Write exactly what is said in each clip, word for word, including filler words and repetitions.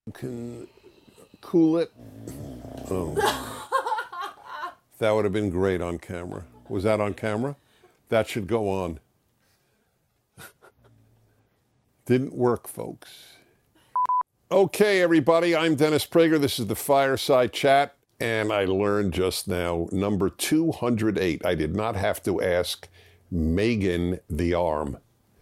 Can cool it. Oh. That would have been great on camera. Was that on camera? That should go on. Didn't work, folks. Okay, everybody, I'm Dennis Prager. This is the Fireside Chat, and I learned just now number two hundred eight. I did not have to ask Megan the Arm.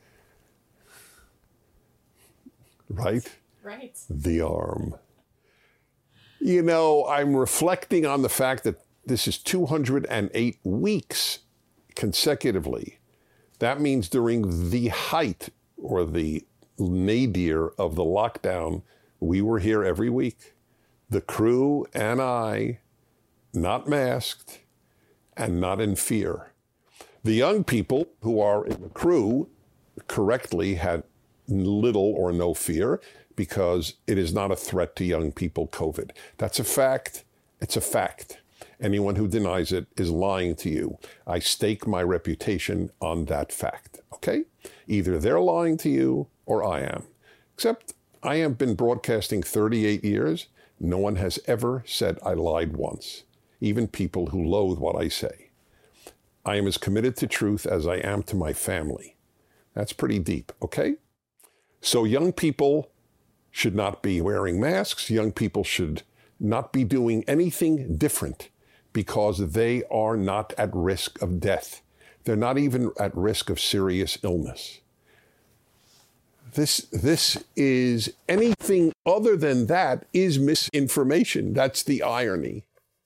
Right? Right. The Arm. You know, I'm reflecting on the fact that this is two hundred eight weeks consecutively. That means during the height or the nadir of the lockdown, we were here every week. The crew and I, not masked and not in fear. The young people who are in the crew correctly had little or no fear because it is not a threat to young people, COVID. That's a fact. It's a fact. Anyone who denies it is lying to you. I stake my reputation on that fact, okay? Either they're lying to you or I am. Except I have been broadcasting thirty-eight years. No one has ever said I lied once, even people who loathe what I say. I am as committed to truth as I am to my family. That's pretty deep, okay? So young people should not be wearing masks. Young people should not be doing anything different because they are not at risk of death. They're not even at risk of serious illness. This, this is anything other than that is misinformation. That's the irony.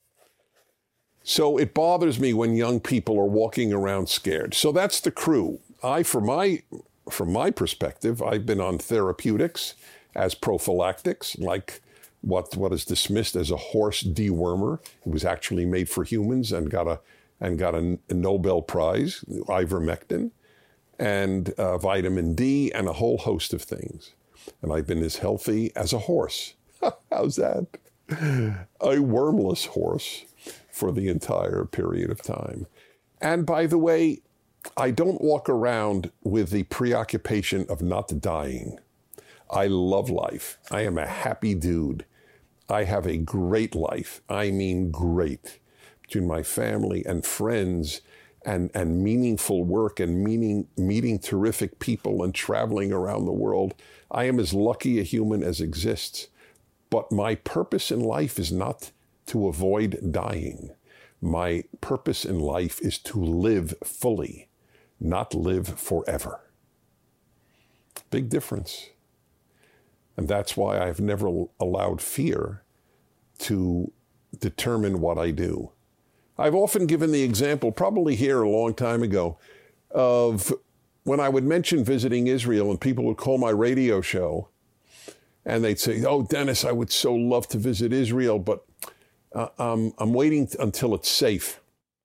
So it bothers me when young people are walking around scared. So that's the crew. I, for my, from my perspective, I've been on therapeutics as prophylactics, like what, what is dismissed as a horse dewormer. It was actually made for humans and got a, and got a, a Nobel Prize, ivermectin, and uh, vitamin D, and a whole host of things. And I've been as healthy as a horse. How's that? A wormless horse for the entire period of time. And by the way, I don't walk around with the preoccupation of not dying. I love life. I am a happy dude. I have a great life. I mean great. Between my family and friends and, and meaningful work and meaning, meeting terrific people and traveling around the world, I am as lucky a human as exists. But my purpose in life is not to avoid dying. My purpose in life is to live fully, not live forever. Big difference. And that's why I've never allowed fear to determine what I do. I've often given the example, probably here a long time ago, of when I would mention visiting Israel and people would call my radio show and they'd say, oh, Dennis, I would so love to visit Israel, but uh, um, I'm waiting t- until it's safe.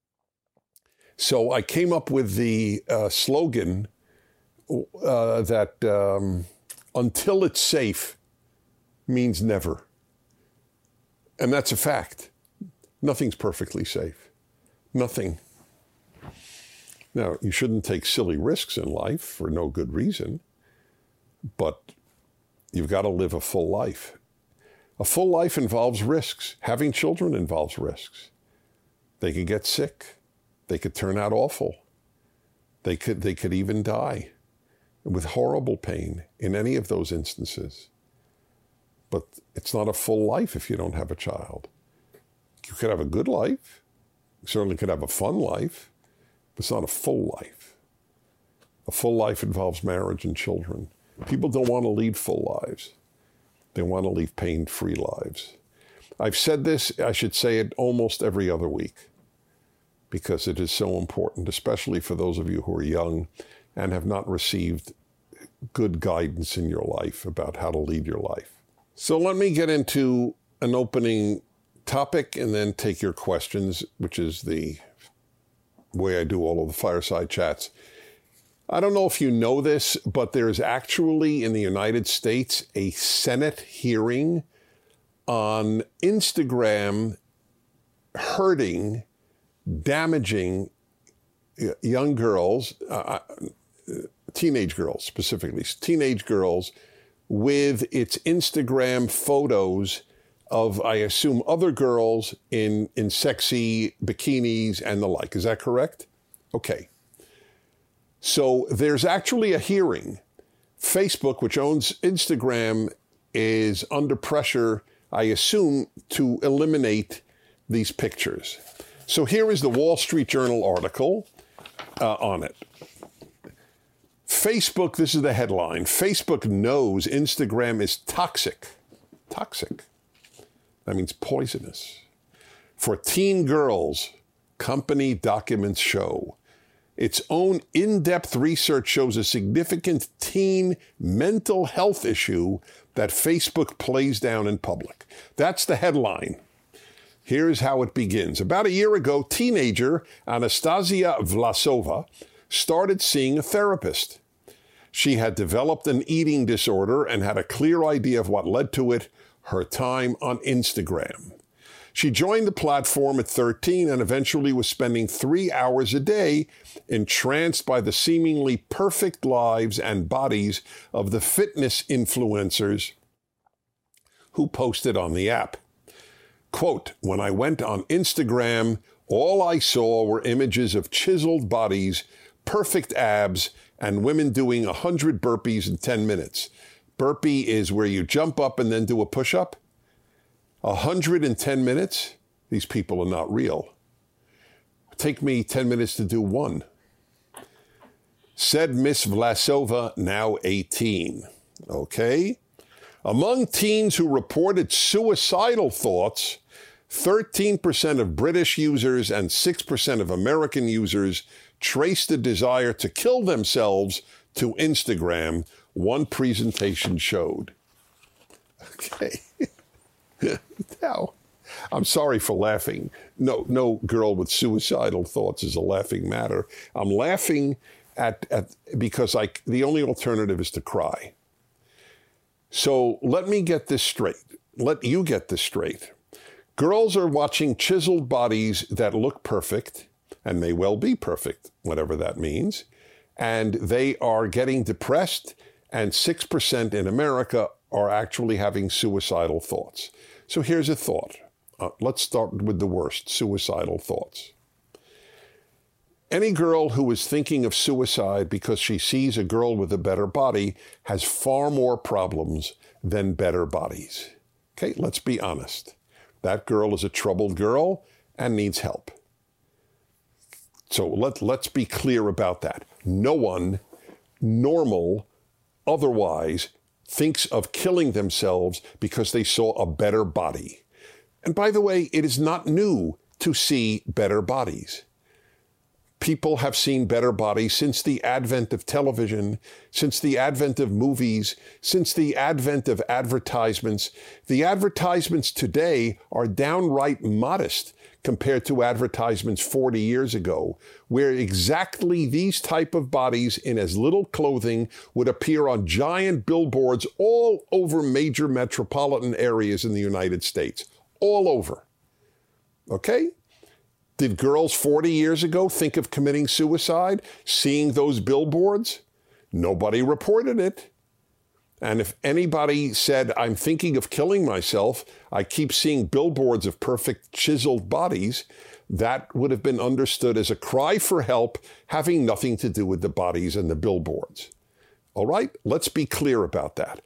So I came up with the uh, slogan uh, that um, until it's safe means never. And that's a fact. Nothing's perfectly safe. Nothing. Now, you shouldn't take silly risks in life for no good reason, but you've got to live a full life. A full life involves risks. Having children involves risks. They could get sick. They could turn out awful. They could, they could even die with horrible pain in any of those instances. But it's not a full life if you don't have a child. You could have a good life. You certainly could have a fun life, but it's not a full life. A full life involves marriage and children. People don't want to lead full lives. They want to lead pain-free lives. I've said this, I should say it almost every other week because it is so important, especially for those of you who are young and have not received good guidance in your life about how to lead your life. So let me get into an opening topic and then take your questions, which is the way I do all of the fireside chats. I don't know if you know this, but there's actually in the United States a Senate hearing on Instagram hurting, damaging young girls, uh, teenage girls specifically, teenage girls with its Instagram photos of, I assume, other girls in, in sexy bikinis and the like. Is that correct? Okay. So there's actually a hearing. Facebook, which owns Instagram, is under pressure, I assume, to eliminate these pictures. So here is the Wall Street Journal article uh, on it. Facebook, this is the headline, Facebook knows Instagram is toxic. Toxic. That means poisonous. For teen girls, company documents show. Its own in-depth research shows a significant teen mental health issue that Facebook plays down in public. That's the headline. Here's how it begins. About a year ago, teenager Anastasia Vlasova started seeing a therapist. She had developed an eating disorder and had a clear idea of what led to it, her time on Instagram. She joined the platform at thirteen and eventually was spending three hours a day entranced by the seemingly perfect lives and bodies of the fitness influencers who posted on the app. Quote, when I went on Instagram, all I saw were images of chiseled bodies, perfect abs, and women doing one hundred burpees in ten minutes. Burpee is where you jump up and then do a push-up. one hundred in ten minutes? These people are not real. Take me ten minutes to do one. Said Miss Vlasova, now eighteen. Okay. Among teens who reported suicidal thoughts, thirteen percent of British users and six percent of American users traced the desire to kill themselves to Instagram, one presentation showed. Okay. Now, I'm sorry for laughing. No, no girl with suicidal thoughts is a laughing matter. I'm laughing at, at because I, the only alternative is to cry. So let me get this straight. Let you get this straight. Girls are watching chiseled bodies that look perfect and may well be perfect, whatever that means. And they are getting depressed, and six percent in America are actually having suicidal thoughts. So here's a thought. Uh, let's start with the worst, suicidal thoughts. Any girl who is thinking of suicide because she sees a girl with a better body has far more problems than better bodies. Okay, let's be honest. That girl is a troubled girl and needs help. So let, let's be clear about that. No one normal, otherwise, thinks of killing themselves because they saw a better body. And by the way, it is not new to see better bodies. People have seen better bodies since the advent of television, since the advent of movies, since the advent of advertisements. The advertisements today are downright modest compared to advertisements forty years ago, where exactly these type of bodies in as little clothing would appear on giant billboards all over major metropolitan areas in the United States. All over. Okay? Did girls forty years ago think of committing suicide, seeing those billboards? Nobody reported it. And if anybody said, I'm thinking of killing myself, I keep seeing billboards of perfect chiseled bodies, that would have been understood as a cry for help having nothing to do with the bodies and the billboards. All right? Let's be clear about that.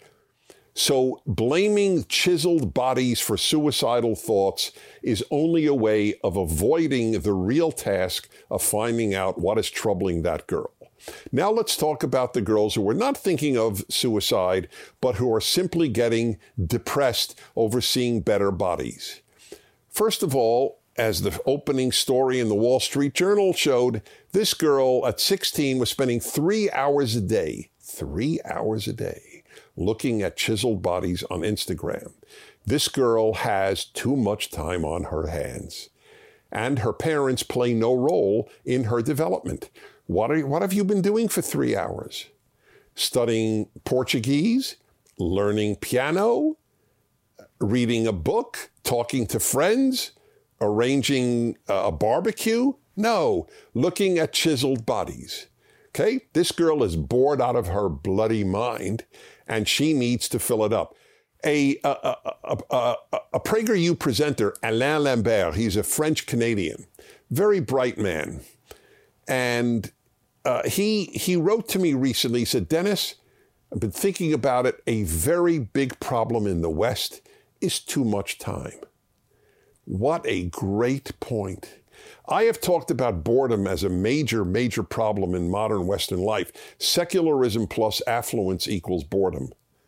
So blaming chiseled bodies for suicidal thoughts is only a way of avoiding the real task of finding out what is troubling that girl. Now let's talk about the girls who are not thinking of suicide, but who are simply getting depressed over seeing better bodies. First of all, as the opening story in the Wall Street Journal showed, this girl at sixteen was spending three hours a day, three hours a day, looking at chiseled bodies on Instagram. This girl has too much time on her hands, and her parents play no role in her development. What are, what have you been doing for three hours? Studying Portuguese, learning piano, reading a book, talking to friends, arranging a barbecue? No, looking at chiseled bodies. Okay, this girl is bored out of her bloody mind, and she needs to fill it up. A, a, a, a, a, a PragerU presenter, Alain Lambert, he's a French-Canadian, very bright man. And uh, he, he wrote to me recently, he said, Dennis, I've been thinking about it. A very big problem in the West is too much time. What a great point. I have talked about boredom as a major, major problem in modern Western life. Secularism plus affluence equals boredom.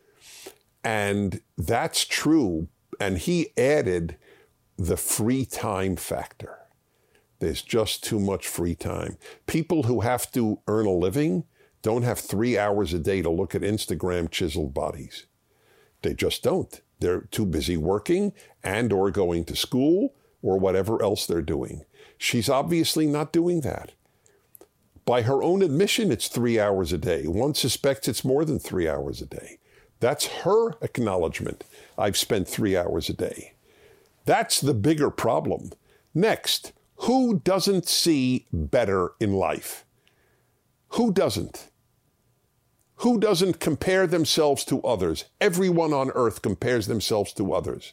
And that's true. And he added the free time factor. There's just too much free time. People who have to earn a living don't have three hours a day to look at Instagram chiseled bodies. They just don't. They're too busy working and or going to school or whatever else they're doing. She's obviously not doing that. By her own admission, it's three hours a day. One suspects it's more than three hours a day. That's her acknowledgement. I've spent three hours a day. That's the bigger problem. Next, who doesn't see better in life? Who doesn't? Who doesn't compare themselves to others? Everyone on earth compares themselves to others.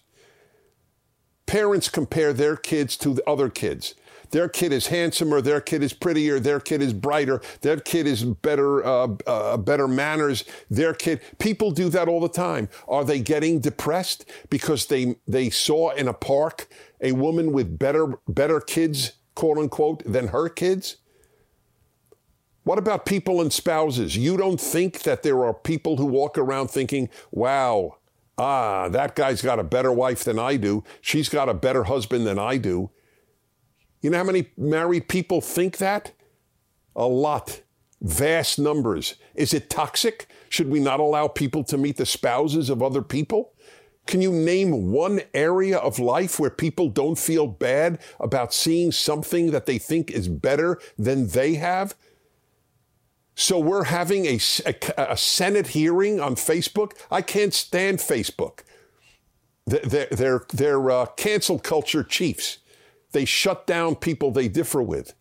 Parents compare their kids to the other kids. Their kid is handsomer, their kid is prettier, their kid is brighter, their kid is better, uh, uh, better manners, their kid. People do that all the time. Are they getting depressed because they, they saw in a park a woman with better, better kids, quote unquote, than her kids? What about people and spouses? You don't think that there are people who walk around thinking, wow, ah, that guy's got a better wife than I do. She's got a better husband than I do. You know how many married people think that? A lot. Vast numbers. Is it toxic? Should we not allow people to meet the spouses of other people? Can you name one area of life where people don't feel bad about seeing something that they think is better than they have? So we're having a, a, a Senate hearing on Facebook. I can't stand Facebook. They're, they're, they're uh, cancel culture chiefs. They shut down people they differ with.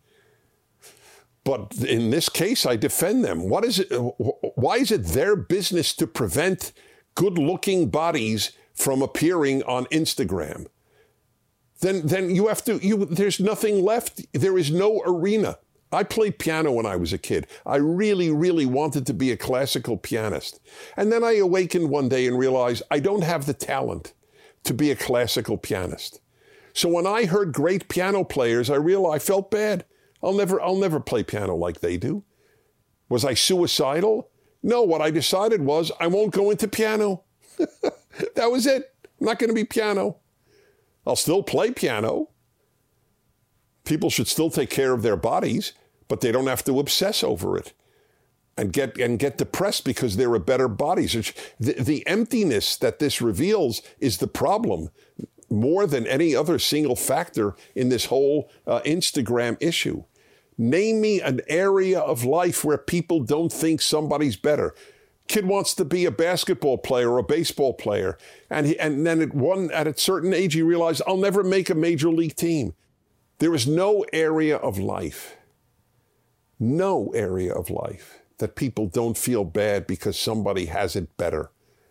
But in this case, I defend them. What is it? Why is it their business to prevent good-looking bodies from appearing on Instagram? Then, then you have to, you, there's nothing left. There is no arena. I played piano when I was a kid. I really, really wanted to be a classical pianist. And then I awakened one day and realized I don't have the talent to be a classical pianist. So when I heard great piano players, I realized I felt bad. I'll never, I'll never play piano like they do. Was I suicidal? No, what I decided was I won't go into piano. That was it. I'm not going to be piano. I'll still play piano. People should still take care of their bodies, but they don't have to obsess over it and get and get depressed because there are better bodies. The, the emptiness that this reveals is the problem more than any other single factor in this whole uh, Instagram issue. Name me an area of life where people don't think somebody's better. Kid wants to be a basketball player or a baseball player, and he, and then at one at a certain age he realized, I'll never make a major league team. There is no area of life, no area of life that people don't feel bad because somebody has it better.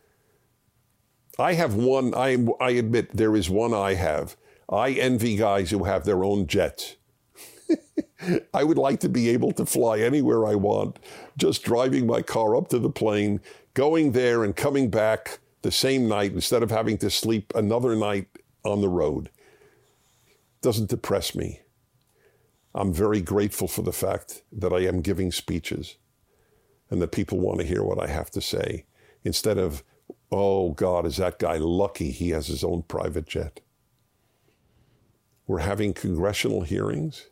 I have one, I, I admit there is one I have. I envy guys who have their own jets. I would like to be able to fly anywhere I want, just driving my car up to the plane, going there and coming back the same night instead of having to sleep another night on the road. Doesn't depress me. I'm very grateful for the fact that I am giving speeches and that people want to hear what I have to say instead of, oh God, is that guy lucky he has his own private jet. We're having congressional hearings.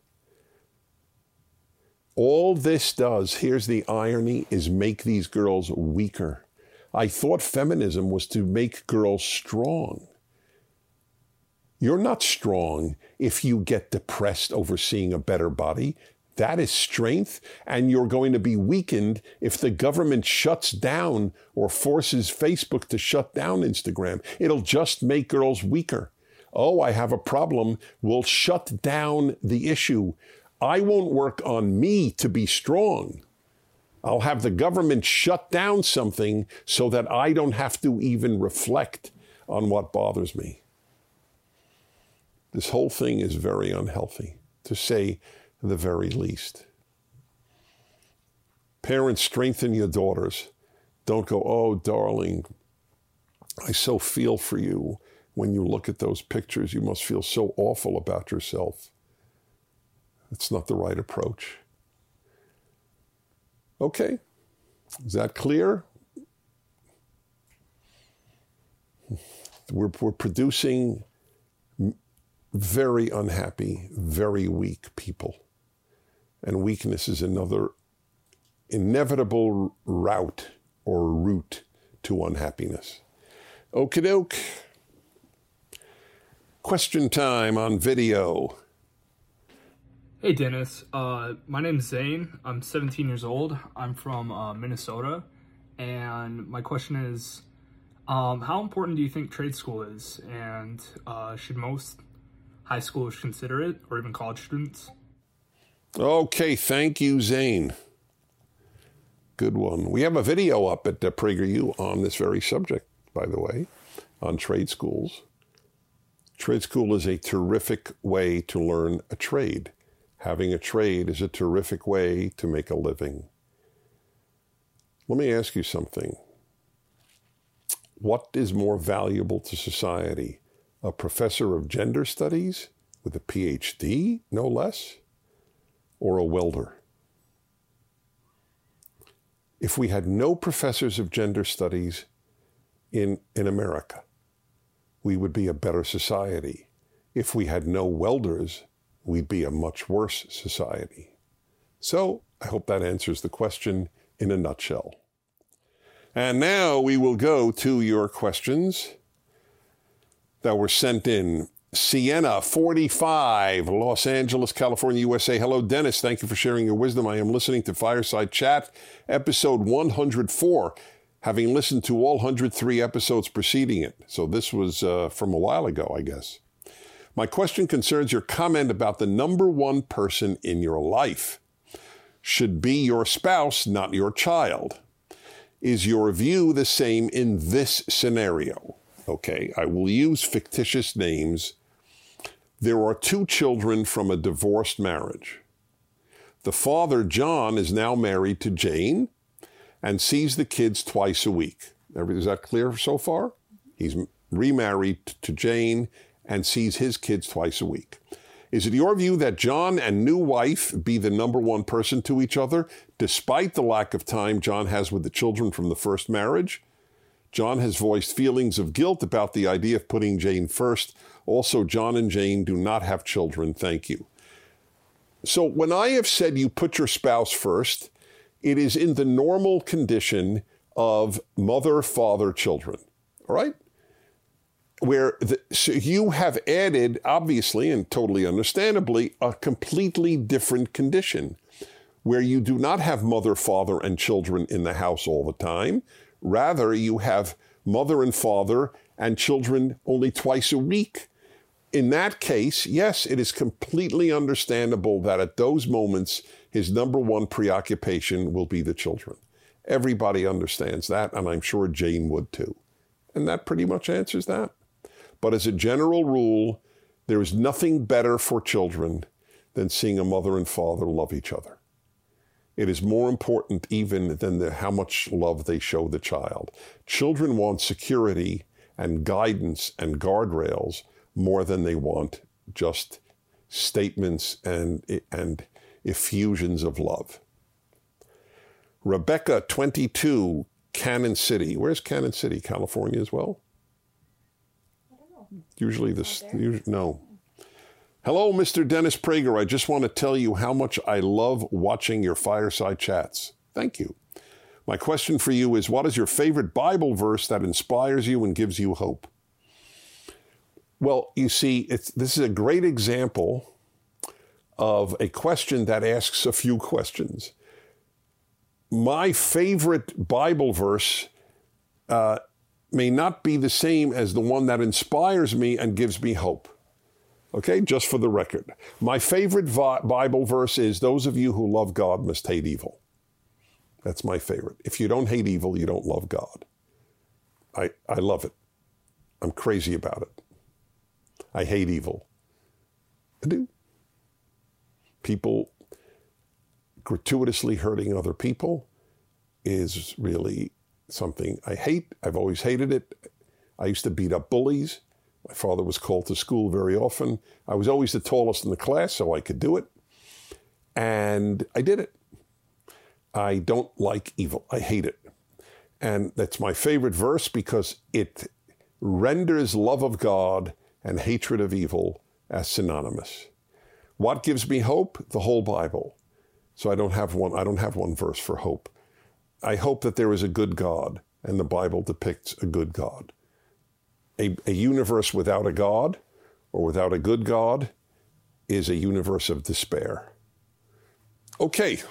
All this does, here's the irony, is make these girls weaker. I thought feminism was to make girls strong. You're not strong if you get depressed over seeing a better body. That is strength, and you're going to be weakened if the government shuts down or forces Facebook to shut down Instagram. It'll just make girls weaker. Oh, I have a problem. We'll shut down the issue. I won't work on me to be strong. I'll have the government shut down something so that I don't have to even reflect on what bothers me. This whole thing is very unhealthy, to say the very least. Parents, strengthen your daughters. Don't go, oh, darling, I so feel for you. When you look at those pictures, you must feel so awful about yourself. It's not the right approach. Okay, is that clear? We're, we're producing very unhappy, very weak people. And weakness is another inevitable route or route to unhappiness. Okie doke. Question time on video. Hey Dennis, uh, my name's Zane. I'm seventeen years old. I'm from uh, Minnesota, and my question is, um, how important do you think trade school is, and uh, should most high schoolers consider it, or even college students? Okay, thank you, Zane. Good one. We have a video up at uh, PragerU on this very subject, by the way, on trade schools. Trade school is a terrific way to learn a trade. Having a trade is a terrific way to make a living. Let me ask you something. What is more valuable to society? A professor of gender studies with a P H D, no less, or a welder? If we had no professors of gender studies in, in America, we would be a better society. If we had no welders, we'd be a much worse society. So I hope that answers the question in a nutshell. And now we will go to your questions that were sent in. Sienna, forty-five, Los Angeles, California, U S A. Hello, Dennis. Thank you for sharing your wisdom. I am listening to Fireside Chat, episode one hundred four, having listened to all one hundred three episodes preceding it. So this was uh, from a while ago, I guess. My question concerns your comment about the number one person in your life should be your spouse, not your child. Is your view the same in this scenario? Okay, I will use fictitious names. There are two children from a divorced marriage. The father, John, is now married to Jane and sees the kids twice a week. Is that clear so far? He's remarried to Jane and sees his kids twice a week. Is it your view that John and new wife be the number one person to each other, despite the lack of time John has with the children from the first marriage? John has voiced feelings of guilt about the idea of putting Jane first. Also, John and Jane do not have children. Thank you. So when I have said you put your spouse first, it is in the normal condition of mother, father, children. All right? Where the, so you have added, obviously and totally understandably, a completely different condition where you do not have mother, father, and children in the house all the time. Rather, you have mother and father and children only twice a week. In that case, yes, it is completely understandable that at those moments, his number one preoccupation will be the children. Everybody understands that, and I'm sure Jane would too. And that pretty much answers that. But as a general rule, there is nothing better for children than seeing a mother and father love each other. It is more important even than the, how much love they show the child. Children want security and guidance and guardrails more than they want just statements and, and effusions of love. Rebecca, twenty-two, Cannon City. Where's Cannon City? California as well? I don't know. Usually this, usually, no. Hello, Mister Dennis Prager. I just want to tell you how much I love watching your fireside chats. Thank you. My question for you is, what is your favorite Bible verse that inspires you and gives you hope? Well, you see, it's, this is a great example of a question that asks a few questions. My favorite Bible verse uh, may not be the same as the one that inspires me and gives me hope. Okay, just for the record. My favorite vi- Bible verse is, those of you who love God must hate evil. That's my favorite. If you don't hate evil, you don't love God. I, I love it. I'm crazy about it. I hate evil. I do. People gratuitously hurting other people is really something I hate. I've always hated it. I used to beat up bullies. My father was called to school very often. I was always the tallest in the class, so I could do it. And I did it. I don't like evil. I hate it. And that's my favorite verse because it renders love of God and hatred of evil as synonymous. What gives me hope? The whole Bible. So I don't have one, I don't have one verse for hope. I hope that there is a good God, and the Bible depicts a good God. A, a universe without a God or without a good God is a universe of despair. Okay.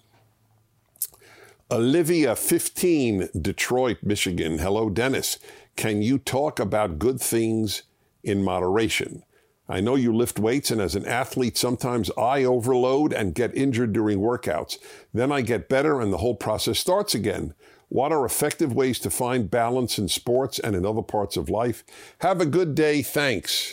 Olivia, fifteen, Detroit, Michigan. Hello, Dennis. Can you talk about good things in moderation? I know you lift weights, and as an athlete, sometimes I overload and get injured during workouts. Then I get better, and the whole process starts again. What are effective ways to find balance in sports and in other parts of life? Have a good day. Thanks.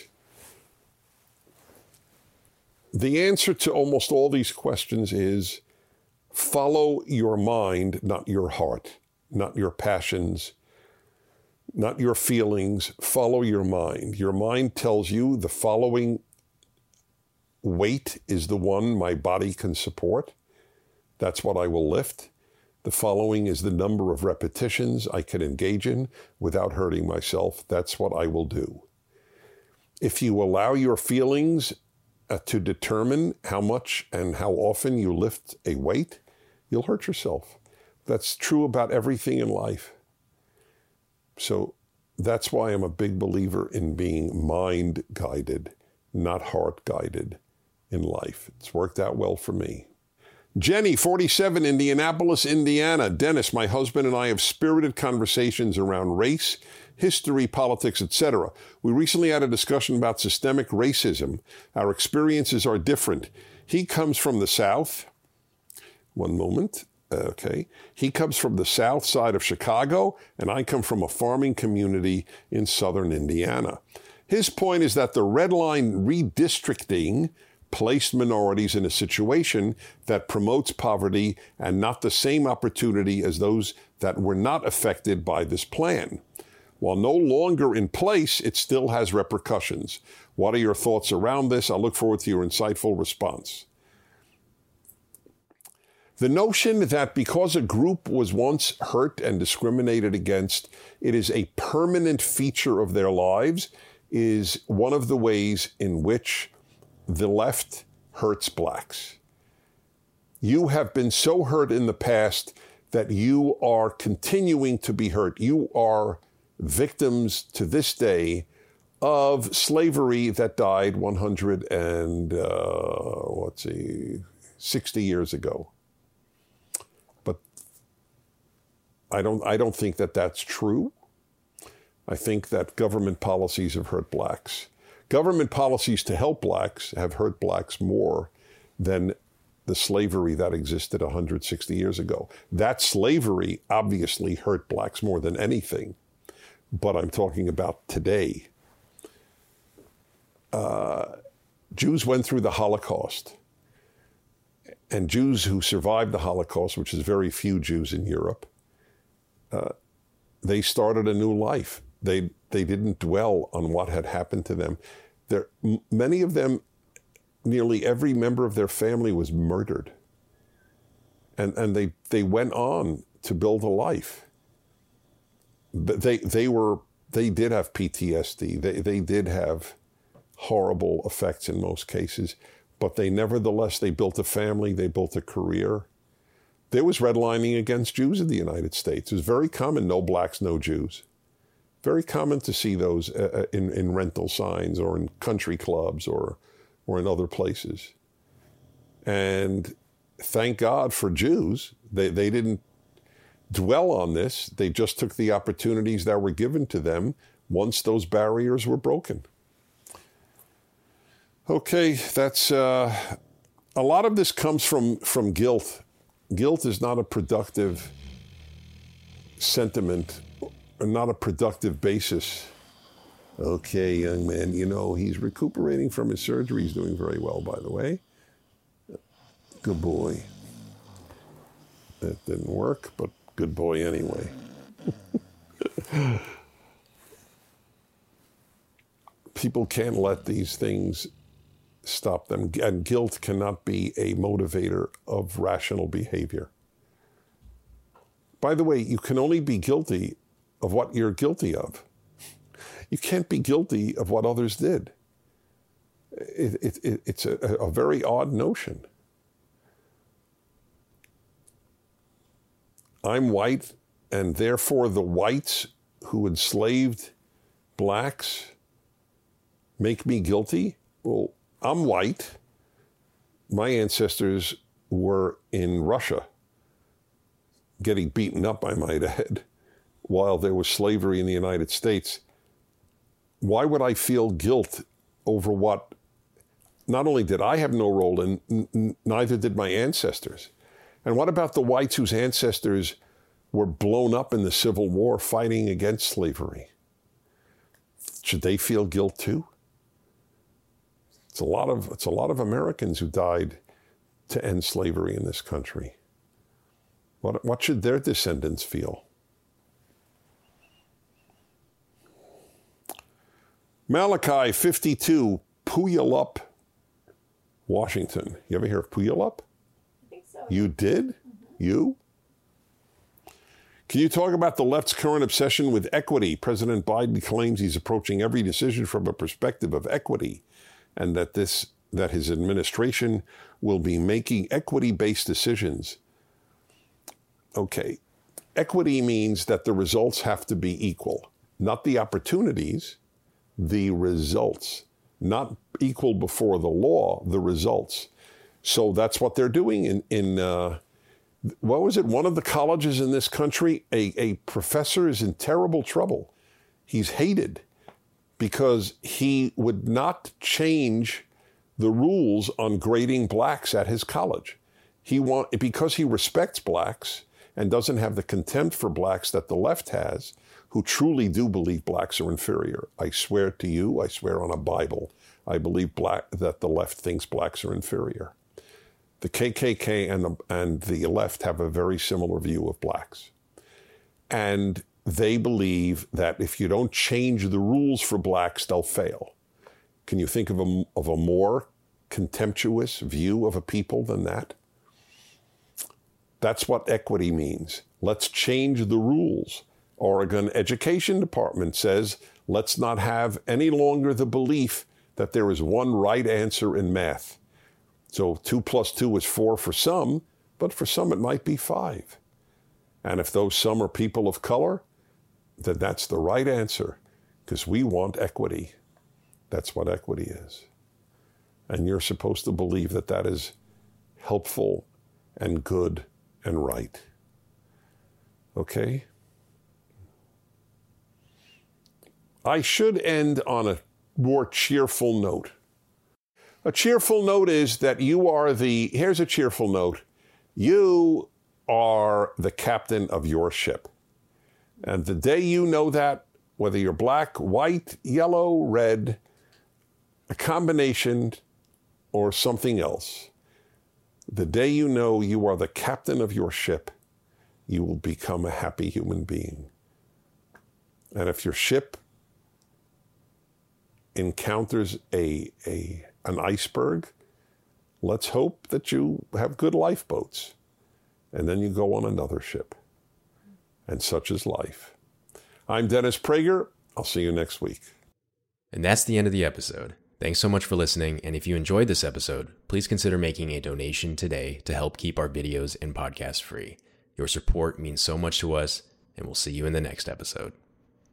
The answer to almost all these questions is follow your mind, not your heart, not your passions, not your feelings. Follow your mind. Your mind tells you the following weight is the one my body can support. That's what I will lift. The following is the number of repetitions I can engage in without hurting myself. That's what I will do. If you allow your feelings uh, to determine how much and how often you lift a weight, you'll hurt yourself. That's true about everything in life. So that's why I'm a big believer in being mind-guided, not heart-guided in life. It's worked out well for me. Jenny, forty-seven, Indianapolis, Indiana. Dennis, my husband and I have spirited conversations around race, history, politics, et cetera. We recently had a discussion about systemic racism. Our experiences are different. He comes from the South. One moment. Okay. He comes from the south side of Chicago, and I come from a farming community in southern Indiana. His point is that the red line redistricting placed minorities in a situation that promotes poverty and not the same opportunity as those that were not affected by this plan. While no longer in place, it still has repercussions. What are your thoughts around this? I look forward to your insightful response. The notion that because a group was once hurt and discriminated against, it is a permanent feature of their lives is one of the ways in which the left hurts blacks. You have been so hurt in the past that you are continuing to be hurt. You are victims to this day of slavery that died one hundred and, uh, let's see, sixty years ago. But I don't, I don't think that that's true. I think that government policies have hurt blacks. Government policies to help blacks have hurt blacks more than the slavery that existed one hundred sixty years ago. That slavery obviously hurt blacks more than anything, but I'm talking about today. Uh, Jews went through the Holocaust, and Jews who survived the Holocaust, which is very few Jews in Europe, uh, they started a new life. They they didn't dwell on what had happened to them. There, many of them, nearly every member of their family was murdered. And and they, they went on to build a life. But they they were they did have P T S D. They they did have horrible effects in most cases, but they nevertheless they built a family, they built a career. There was redlining against Jews in the United States. It was very common, no blacks, no Jews. Very common to see those uh, in, in rental signs or in country clubs or or in other places. And thank God for Jews. They, they didn't dwell on this. They just took the opportunities that were given to them once those barriers were broken. Okay, that's uh, a lot of this comes from, from guilt. guilt is not a productive sentiment, or not a productive basis. Okay, young man, you know, he's recuperating from his surgery. He's doing very well, by the way. Good boy. That didn't work, but good boy anyway. People can't let these things stop them, and guilt cannot be a motivator of rational behavior. By the way, you can only be guilty of what you're guilty of. You can't be guilty of what others did. It, it, it, it's a, a very odd notion. I'm white, and therefore the whites who enslaved blacks make me guilty? Well, I'm white. My ancestors were in Russia, getting beaten up, I might add, while there was slavery in the United States. Why would I feel guilt over what not only did I have no role in, n- neither did my ancestors? And what about the whites whose ancestors were blown up in the Civil War fighting against slavery? Should they feel guilt too? It's a lot of, it's a lot of Americans who died to end slavery in this country. What, what should their descendants feel? Malachi fifty-two, Puyallup, Washington. You ever hear of Puyallup? I think so. You did? Mm-hmm. You? Can you talk about the left's current obsession with equity? President Biden claims he's approaching every decision from a perspective of equity, and that this that his administration will be making equity-based decisions. Okay. Equity means that the results have to be equal, not the opportunities, the results. Not equal before the law, the results. So that's what they're doing in, in uh, what was it, one of the colleges in this country, a, a professor is in terrible trouble. He's hated because he would not change the rules on grading blacks at his college. He want, because he respects blacks and doesn't have the contempt for blacks that the left has, who truly do believe blacks are inferior. I swear to you, I swear on a Bible, I believe black, that the left thinks blacks are inferior. The K K K and the, and the left have a very similar view of blacks. And they believe that if you don't change the rules for blacks, they'll fail. Can you think of a, of a more contemptuous view of a people than that? That's what equity means. Let's change the rules. Oregon Education Department says, let's not have any longer the belief that there is one right answer in math. So two plus two is four for some, but for some it might be five. And if those some are people of color, then that's the right answer, because we want equity. That's what equity is. And you're supposed to believe that that is helpful and good and right. Okay? I should end on a more cheerful note. A cheerful note is that you are the, here's a cheerful note, you are the captain of your ship. And the day you know that, whether you're black, white, yellow, red, a combination, or something else, the day you know you are the captain of your ship, you will become a happy human being. And if your ship encounters a, a an iceberg, let's hope that you have good lifeboats. And then you go on another ship. And such is life. I'm Dennis Prager. I'll see you next week. And that's the end of the episode. Thanks so much for listening. And if you enjoyed this episode, please consider making a donation today to help keep our videos and podcasts free. Your support means so much to us, and we'll see you in the next episode.